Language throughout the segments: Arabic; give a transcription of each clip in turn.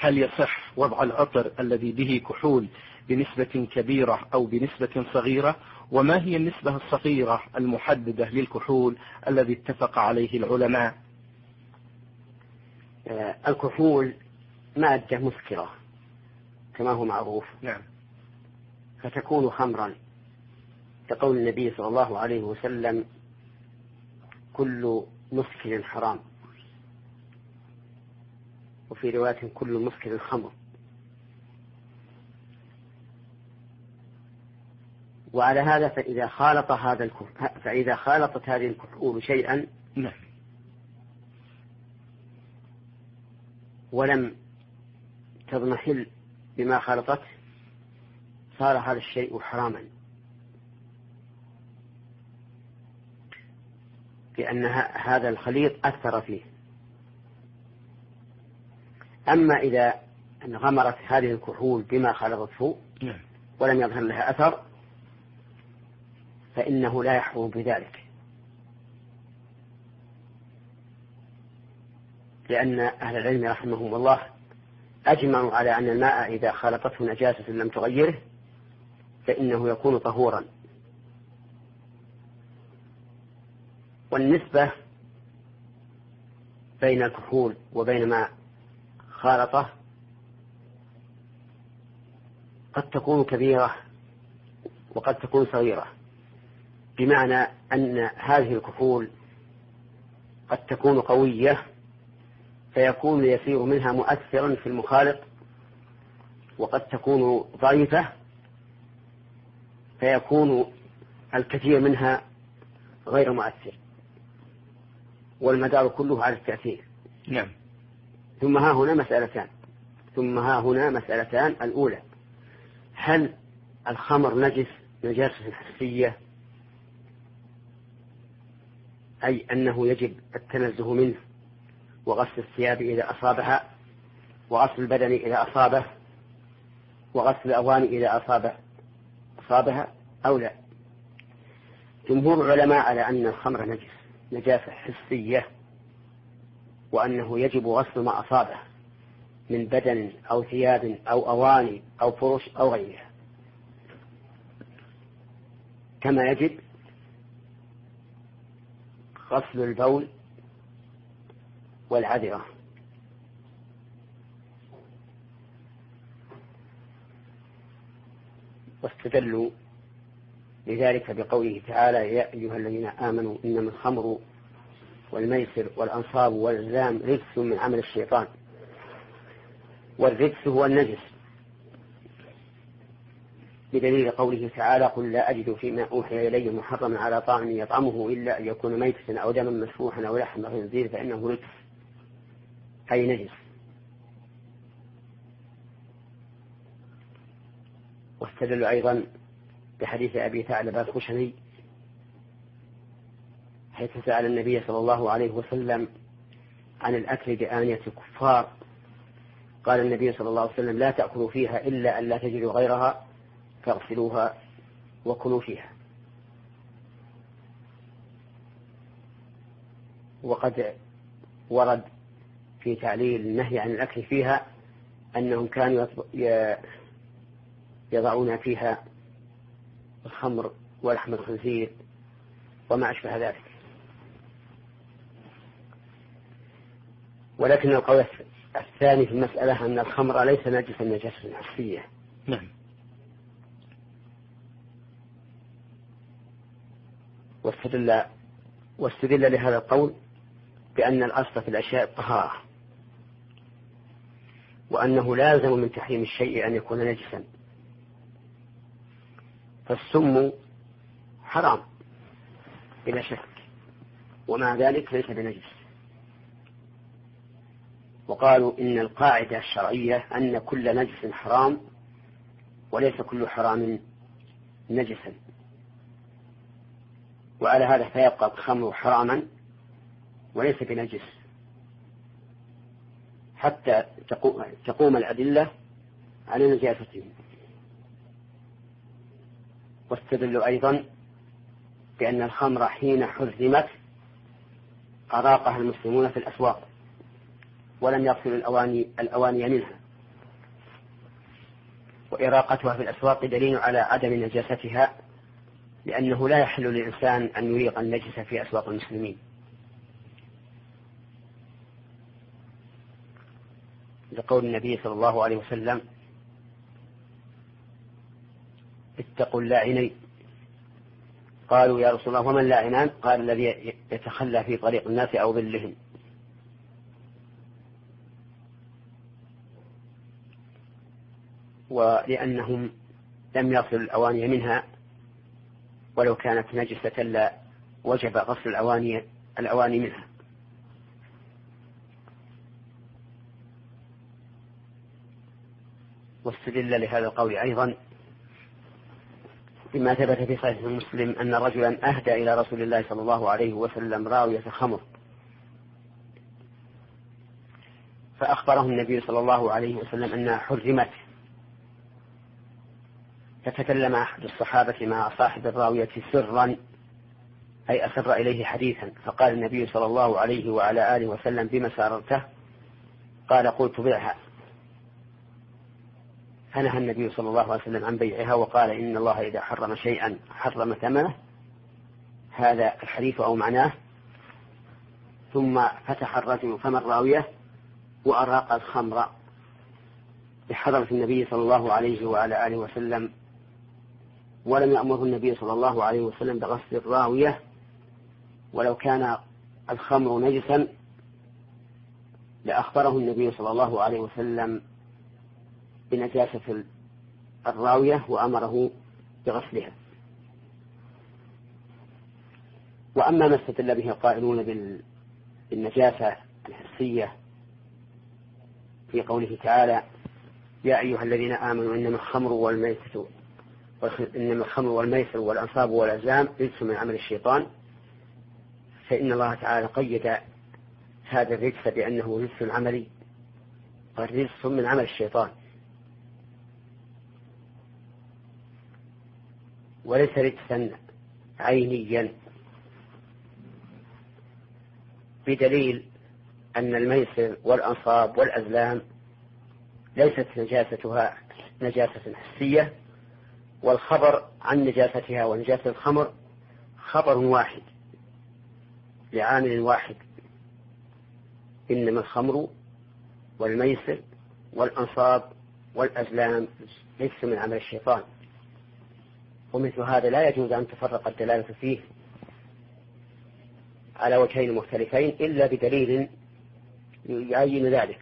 هل يصح وضع العطر الذي به كحول بنسبة كبيرة أو بنسبة صغيرة؟ وما هي النسبة الصغيرة المحددة للكحول الذي اتفق عليه العلماء؟ الكحول مادة مسكرة كما هو معروف. نعم. فتكون خمرا، كقول النبي صلى الله عليه وسلم: كل مسكر حرام، وفي رواية: كل مسكر خمر. وعلى هذا فإذا خالطت هذه الكحول شيئا ولم تضمحل بما خالطته صار هذا الشيء حراما، لأن هذا الخليط أثر فيه. أما إذا انغمرت هذه الكحول بما خالطته ولم يظهر لها أثر فإنه لا يحرم بذلك، لأن أهل العلم رحمهم الله أجمعوا على أن الماء إذا خالطته نجاسة لم تغيره فإنه يكون طهورا. والنسبة بين الكحول وبين ما خالطه قد تكون كبيرة وقد تكون صغيرة، بمعنى أن هذه الكحول قد تكون قوية فيكون يسير منها مؤثرا في المخالط، وقد تكون ضعيفة فيكون الكثير منها غير مؤثر، والمدار كله على التأثير. نعم. ثم ها هنا مسألتان. الأولى: هل الخمر نجاسة حسية، أي أنه يجب التنزه منه وغسل الثياب إذا أصابها، وغسل البدن إذا أصابه، وغسل الأواني إذا أصابها، أو لا؟ جمهور العلماء على أن الخمر نجاسة حسية، وأنه يجب غسل ما أصابه من بدن أو ثياب أو أواني أو فرش أو غيرها، كما يجب غسل البول والعذرة. واستدلوا لذلك بقوله تعالى: يا أيها الذين آمنوا إنما الخمر والميسر والأنصاب والأزلام رجس من عمل الشيطان، والرجس هو النجس، بدليل قوله تعالى: قل لا أجد فيما أوحي إلي محرما على طاعم يطعمه إلا أن يكون ميتة أو دما مسفوحا أو لحم خنزير فإنه رجس، أي نجس. واستدلوا أيضا بحديث أبي ثعلبة الخشني حيث سأل النبي صلى الله عليه وسلم عن الأكل بآنية الكفار، قال النبي صلى الله عليه وسلم: لا تأكلوا فيها إلا أن لا تجدوا غيرها فاغسلوها وكلوا فيها. وقد ورد في تعليل النهي عن الأكل فيها أنهم كانوا يضعون فيها الخمر ولحم الخنزير وما أشبه ذلك. ولكن القول الثاني في المسألة أن الخمر ليس نجسا حسية. نعم. واستدل لهذا القول بأن الأصل في الأشياء الطهارة، وأنه لازم من تحريم الشيء أن يكون نجسا، فالسم حرام بلا شك، ومع ذلك ليس بنجس. وقالوا إن القاعدة الشرعية أن كل نجس حرام وليس كل حرام نجسا، وعلى هذا فيبقى الخمر حراما وليس بنجس حتى تقوم الأدلة على نجاسته. واستدلوا أيضا بأن الخمر حين حرمت أراقها المسلمون في الأسواق ولم يغسلوا الأواني منها، وإراقتها في الأسواق دليل على عدم نجاستها، لأنه لا يحل للإنسان أن يريق النجس في أسواق المسلمين، لقول النبي صلى الله عليه وسلم: اتقوا اللاعنين. قالوا: يا رسول الله وما اللاعنان؟ قال: الذي يتخلى في طريق الناس أو ظلهم. ولأنهم لم يغسلوا الأواني منها، ولو كانت نجسة لا وجب غسل الأواني منها. واستدل لهذا القول أيضا بما ثبت في صحيح مسلم أن رجلا أهدى إلى رسول الله صلى الله عليه وسلم راوية خمر، فأخبره النبي صلى الله عليه وسلم أنها حرمت، فتكلم أحد الصحابة مع صاحب الراوية سرا، أي أسر إليه حديثا، فقال النبي صلى الله عليه وعلى آله وسلم: بما سررته؟ قال: قلت بيعها. فنهى النبي صلى الله عليه وسلم عن بيعها، وقال: إن الله إذا حرم شيئا حرم ثمنه. هذا الحديث أو معناه. ثم فتح الرجل فم الراوية وأراق الخمر بحضرة النبي صلى الله عليه وعلى آله وسلم، ولم يأمره النبي صلى الله عليه وسلم بغسل الراوية، ولو كان الخمر نجسا لأخبره النبي صلى الله عليه وسلم بنجاسة الراوية وأمره بغسلها. وأما ما استدل به القائلون بالنجاسة الحسية في قوله تعالى: يا أيها الذين آمنوا إنما الخمر والميسر والأنصاب والأزلام رجس من عمل الشيطان، فإن الله تعالى قيد هذا الرجس بأنه رجس عملي، والرجس من عمل الشيطان، وليس رجسا عينيا، بدليل أن الميسر والأنصاب والأزلام ليست نجاستها نجاسة حسية، والخبر عن نجاستها ونجاسة الخمر خبر واحد لعامل واحد: إنما الخمر والميسر والأنصاب والأزلام ليس من عمل الشيطان. ومثل هذا لا يجوز أن تفرق الدلالة فيه على وجهين مختلفين إلا بدليل يعين ذلك.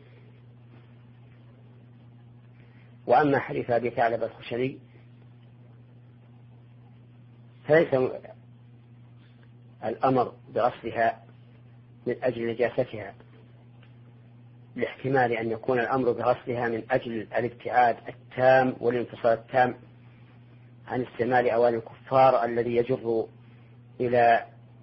وأما حديث أبي ثعلبة الخشني فليس الأمر بغسلها من أجل نجاستها، لاحتمال أن يكون الأمر بغسلها من أجل الابتعاد التام والانفصال التام عن استعمال أواني الكفار الذي يجر إلى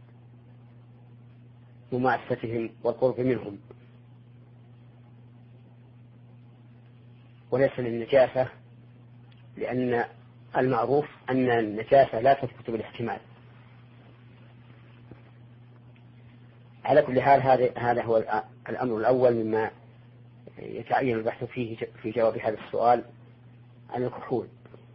مماستهم والقرب منهم، وليس للنجاسة، لأن المعروف أن النجاسة لا تثبت بالاحتمال. على كل حال هذا هو الأمر الأول مما يتعين البحث فيه في جواب هذا السؤال عن الكحول.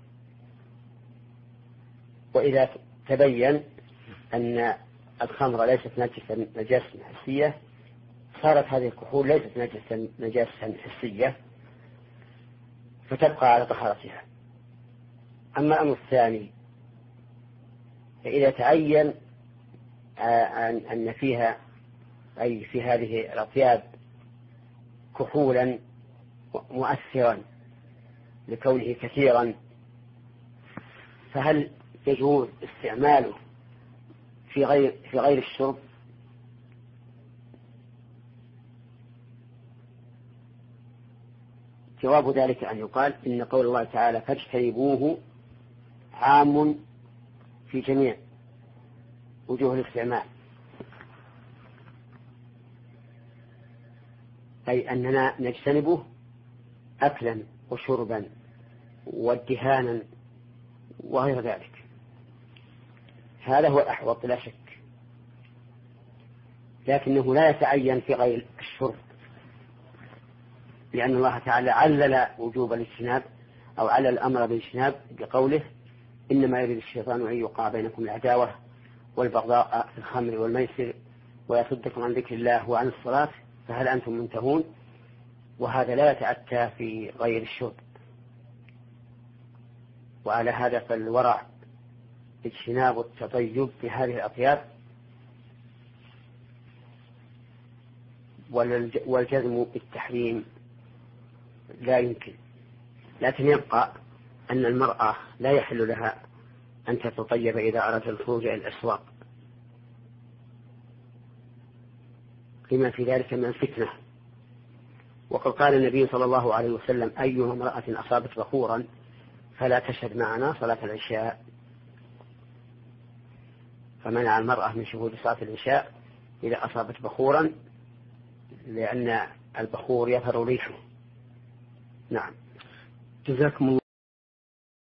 وإذا تبين أن الخمر ليست نجاسة حسية صارت هذه الكحول ليست نجاسة حسية فتبقى على طهارتها. أما الأمر الثاني فإذا تعين أن فيها أي في هذه الأطياب كحولا مؤثرا لكونه كثيرا، فهل يجوز استعماله في غير الشرب؟ جواب ذلك أن يقال إن قول الله تعالى: فاجتنبوه عام في جميع وجوه الاستعمال، أي أننا نجتنبه أكلا وشربا وادهانا وغير ذلك. هذا هو الأحوط لا شك، لكنه لا يتعين في غير الشرب، لأن الله تعالى علل وجوب الاجتناب أو على الأمر بالاجتناب بقوله إنما يريد الشيطان أن يوقع بينكم العداوة والبغضاء في الخمر والميسر ويصدكم عن ذكر الله وعن الصلاة فهل أنتم منتهون؟ وهذا لا يتأتى في غير الشرب. وعلى هذا فالورع اجتناب التطيب في هذه الأطياب والجزم بالتحريم لا يمكن. لكن يبقى أن المرأة لا يحل لها أن تتطيب إذا أردت الخروج إلى الأسواق لما في ذلك من الفتنة. وقد قال النبي صلى الله عليه وسلم أيها امرأة أصابت بخورا فلا تشهد معنا صلاة العشاء، فمنع المرأة من شهود صلاة العشاء إذا أصابت بخورا لأن البخور يظهر ريحه. نعم. جزاكم الله.